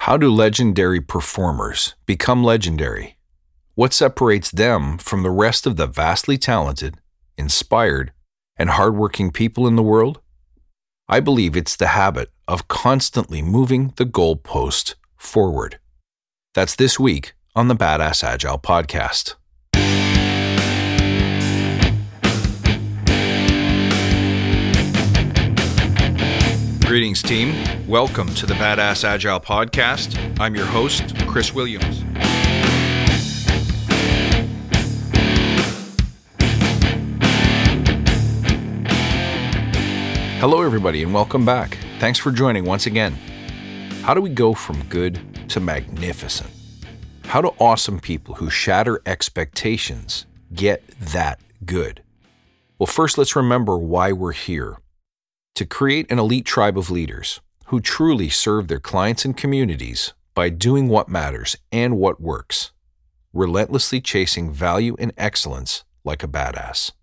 How do legendary performers become legendary? What separates them from the rest of the vastly talented, inspired, and hardworking people in the world? I believe it's the habit of constantly moving the goalpost forward. That's this week on the Badass Agile podcast. Greetings, team. Welcome to the Badass Agile podcast. I'm your host, Chris Williams. Hello, everybody, and welcome back. Thanks for joining once again. How do we go from good to magnificent? How do awesome people who shatter expectations get that good? Well, first, let's remember why we're here. To create an elite tribe of leaders who truly serve their clients and communities by doing what matters and what works, relentlessly chasing value and excellence like a badass.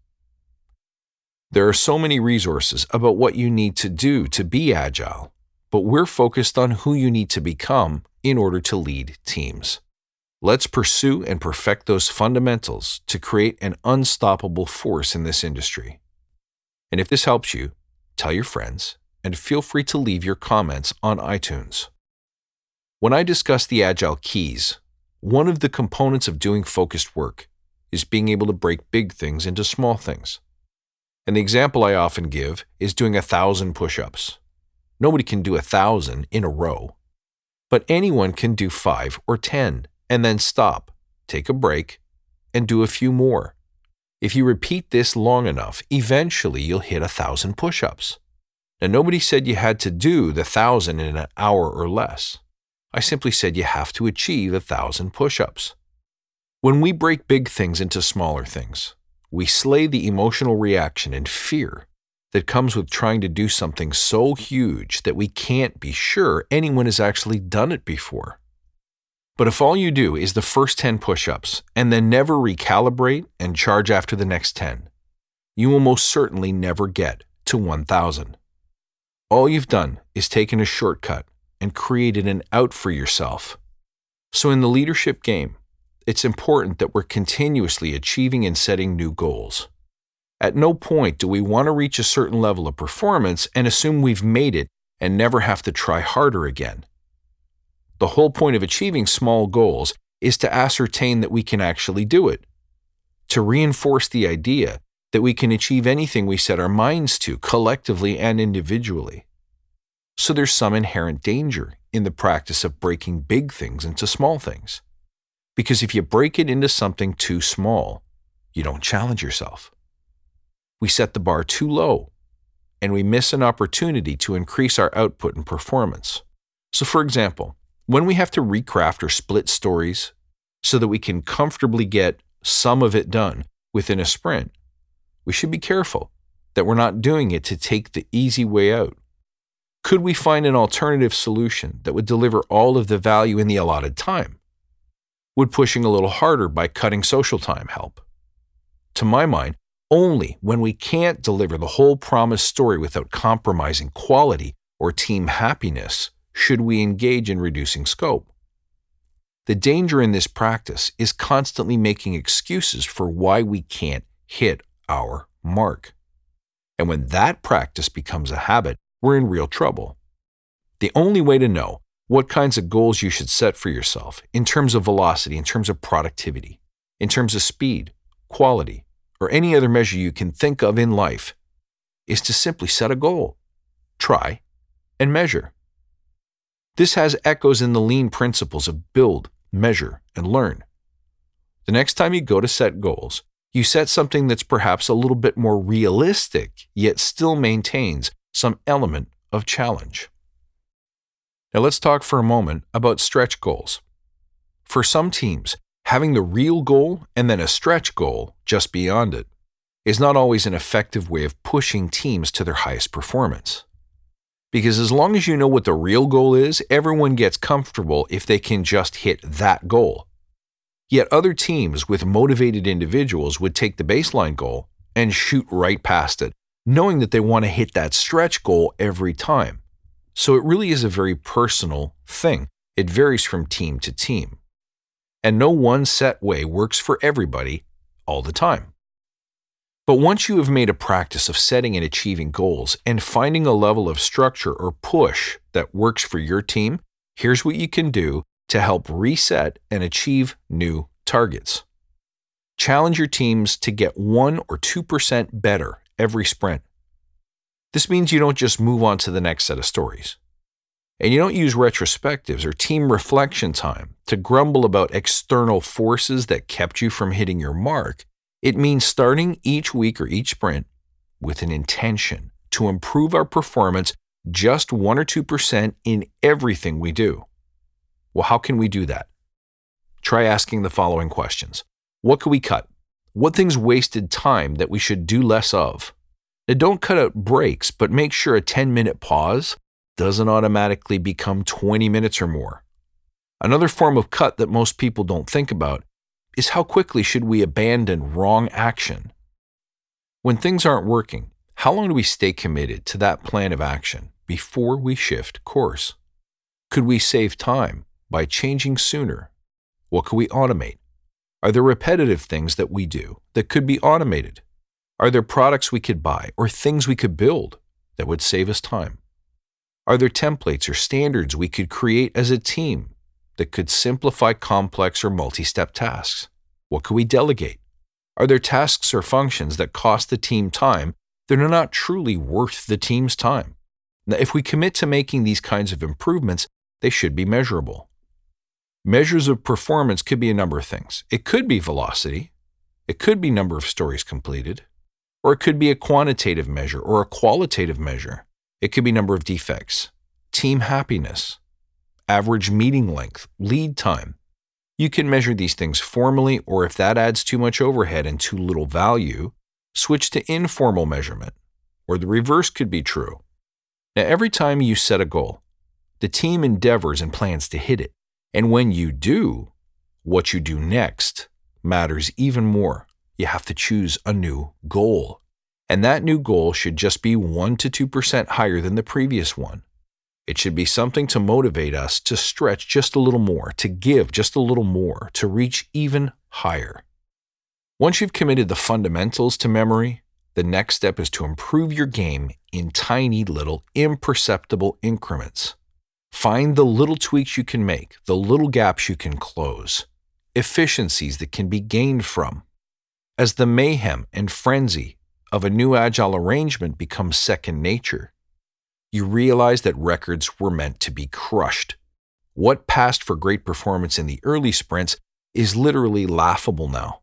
There are so many resources about what you need to do to be agile, but we're focused on who you need to become in order to lead teams. Let's pursue and perfect those fundamentals to create an unstoppable force in this industry. And if this helps you, tell your friends, and feel free to leave your comments on iTunes. When I discuss the Agile keys, one of the components of doing focused work is being able to break big things into small things. And the example I often give is doing 1,000 push-ups. Nobody can do 1,000 in a row, but anyone can do 5 or 10 and then stop, take a break, and do a few more. If you repeat this long enough, eventually you'll hit 1,000 push-ups. Now, nobody said you had to do the 1,000 in an hour or less. I simply said you have to achieve 1,000 push-ups. When we break big things into smaller things, we slay the emotional reaction and fear that comes with trying to do something so huge that we can't be sure anyone has actually done it before. But if all you do is the first 10 push-ups and then never recalibrate and charge after the next 10, you will most certainly never get to 1,000. All you've done is taken a shortcut and created an out for yourself. So in the leadership game, it's important that we're continuously achieving and setting new goals. At no point do we want to reach a certain level of performance and assume we've made it and never have to try harder again. The whole point of achieving small goals is to ascertain that we can actually do it, to reinforce the idea that we can achieve anything we set our minds to, collectively and individually. So there's some inherent danger in the practice of breaking big things into small things. Because if you break it into something too small, you don't challenge yourself. We set the bar too low, and we miss an opportunity to increase our output and performance. So for example, when we have to recraft or split stories so that we can comfortably get some of it done within a sprint, we should be careful that we're not doing it to take the easy way out. Could we find an alternative solution that would deliver all of the value in the allotted time? Would pushing a little harder by cutting social time help? To my mind, only when we can't deliver the whole promised story without compromising quality or team happiness should we engage in reducing scope. The danger in this practice is constantly making excuses for why we can't hit our mark. And when that practice becomes a habit, we're in real trouble. The only way to know what kinds of goals you should set for yourself in terms of velocity, in terms of productivity, in terms of speed, quality, or any other measure you can think of in life is to simply set a goal, try, and measure. This has echoes in the lean principles of build, measure, and learn. The next time you go to set goals, you set something that's perhaps a little bit more realistic, yet still maintains some element of challenge. Now let's talk for a moment about stretch goals. For some teams, having the real goal and then a stretch goal just beyond it is not always an effective way of pushing teams to their highest performance. Because as long as you know what the real goal is, everyone gets comfortable if they can just hit that goal. Yet other teams with motivated individuals would take the baseline goal and shoot right past it, knowing that they want to hit that stretch goal every time. So it really is a very personal thing. It varies from team to team. And no one set way works for everybody all the time. But once you have made a practice of setting and achieving goals and finding a level of structure or push that works for your team, here's what you can do to help reset and achieve new targets. Challenge your teams to get 1 or 2% better every sprint. This means you don't just move on to the next set of stories. And you don't use retrospectives or team reflection time to grumble about external forces that kept you from hitting your mark. It means starting each week or each sprint with an intention to improve our performance just 1 or 2% in everything we do. Well, how can we do that? Try asking the following questions. What can we cut? What things wasted time that we should do less of? Now, don't cut out breaks, but make sure a 10-minute pause doesn't automatically become 20 minutes or more. Another form of cut that most people don't think about is how quickly should we abandon wrong action? When things aren't working, how long do we stay committed to that plan of action before we shift course? Could we save time by changing sooner? What could we automate? Are there repetitive things that we do that could be automated? Are there products we could buy or things we could build that would save us time? Are there templates or standards we could create as a team that could simplify complex or multi-step tasks? What could we delegate? Are there tasks or functions that cost the team time that are not truly worth the team's time? Now, if we commit to making these kinds of improvements, they should be measurable. Measures of performance could be a number of things. It could be velocity, it could be number of stories completed, or it could be a quantitative measure or a qualitative measure. It could be number of defects, team happiness, average meeting length, lead time. You can measure these things formally, or if that adds too much overhead and too little value, switch to informal measurement, or the reverse could be true. Now, every time you set a goal, the team endeavors and plans to hit it. And when you do, what you do next matters even more. You have to choose a new goal. And that new goal should just be 1 to 2% higher than the previous one. It should be something to motivate us to stretch just a little more, to give just a little more, to reach even higher. Once you've committed the fundamentals to memory, the next step is to improve your game in tiny little imperceptible increments. Find the little tweaks you can make, the little gaps you can close, efficiencies that can be gained from. As the mayhem and frenzy of a new agile arrangement becomes second nature, you realize that records were meant to be crushed. What passed for great performance in the early sprints is literally laughable now.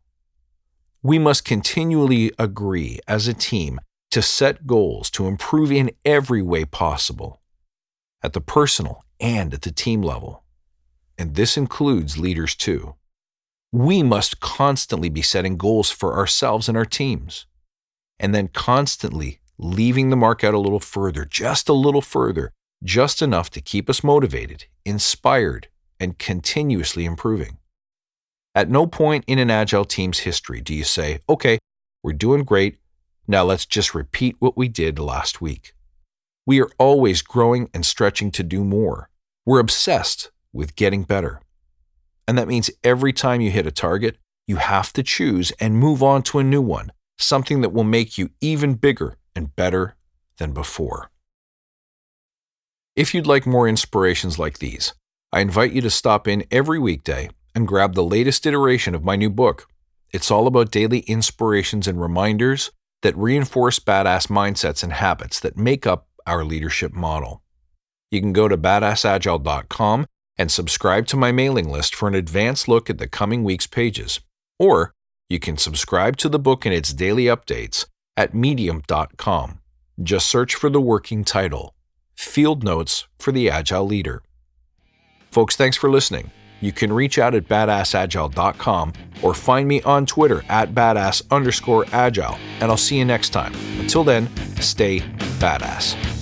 We must continually agree as a team to set goals to improve in every way possible, at the personal and at the team level. And this includes leaders too. We must constantly be setting goals for ourselves and our teams, and then constantly leaving the mark out a little further, just a little further, just enough to keep us motivated, inspired, and continuously improving. At no point in an Agile team's history do you say, okay, we're doing great, now let's just repeat what we did last week. We are always growing and stretching to do more. We're obsessed with getting better. And that means every time you hit a target, you have to choose and move on to a new one, something that will make you even bigger and better than before. If you'd like more inspirations like these, I invite you to stop in every weekday and grab the latest iteration of my new book. It's all about daily inspirations and reminders that reinforce badass mindsets and habits that make up our leadership model. You can go to badassagile.com and subscribe to my mailing list for an advanced look at the coming week's pages. Or you can subscribe to the book and its daily updates at medium.com. Just search for the working title, Field Notes for the Agile Leader. Folks, thanks for listening. You can reach out at badassagile.com or find me on Twitter at badass_agile, and I'll see you next time. Until then, stay badass.